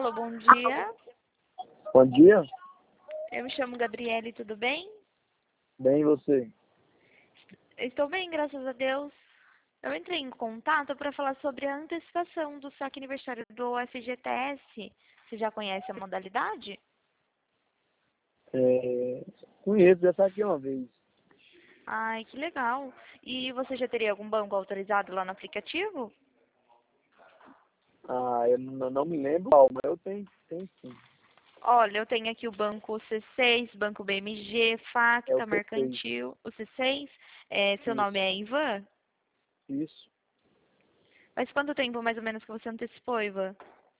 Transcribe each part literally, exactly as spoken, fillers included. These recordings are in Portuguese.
Alô, bom dia. Bom dia. Eu me chamo Gabriele, tudo bem? Bem, e você? Estou bem, graças a Deus. Eu entrei em contato para falar sobre a antecipação do saque aniversário do F G T S. Você já conhece a modalidade? É, conheço, já saquei uma vez. Ai, que legal. E você já teria algum banco autorizado lá no aplicativo? Ah, eu não, não me lembro qual, mas eu tenho, tenho sim. Olha, eu tenho aqui o banco C seis, Banco B M G, É o Facta, C seis. Mercantil. O C seis, é, seu nome Isso, é Ivan? isso. Mas quanto tempo mais ou menos que você antecipou, Ivan?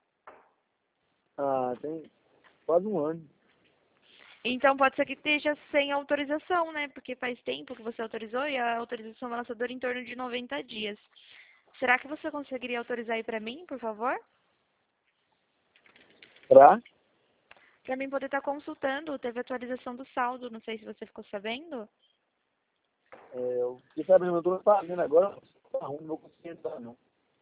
Ah, tem quase um ano. Então pode ser que esteja sem autorização, né? Porque faz tempo que você autorizou e a autorização do lançador em torno de noventa dias. Será que você conseguiria autorizar aí para mim, por favor? Pra? Para mim poder estar consultando, teve atualização do saldo, não sei se você ficou sabendo. É, eu fiquei sabendo, eu tô fazendo agora, tá ruim, não vou conseguir entrar não.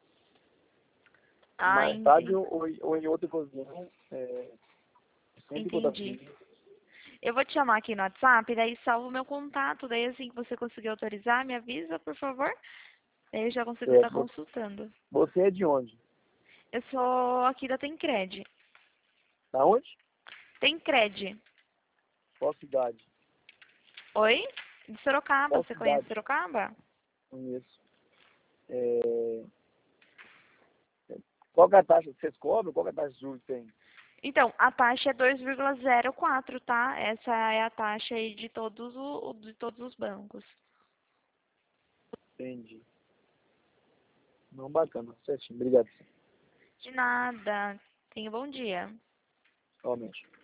Ah, Mais tarde entendi. ou, ou ou em outra cozinha, é, sempre em contato Entendi. comigo. Eu vou te chamar aqui no WhatsApp, daí salvo o meu contato, daí assim que você conseguir autorizar, me avisa, por favor. Daí eu já consigo estar Certo. Vo- consultando. Você é de onde? Eu sou aqui da Tencred. Da onde? Tencred. Qual cidade? Oi? De Sorocaba, Qual você conhece cidade? Sorocaba? Conheço. É, qual que é a taxa que vocês cobram? Qual que é a taxa de juros que tem? Então, a taxa é dois vírgula zero quatro, tá? Essa é a taxa aí de todos, o, de todos os bancos. Entendi. Não, bacana. Certinho. Obrigado. De nada. Tenha um bom dia. Realmente.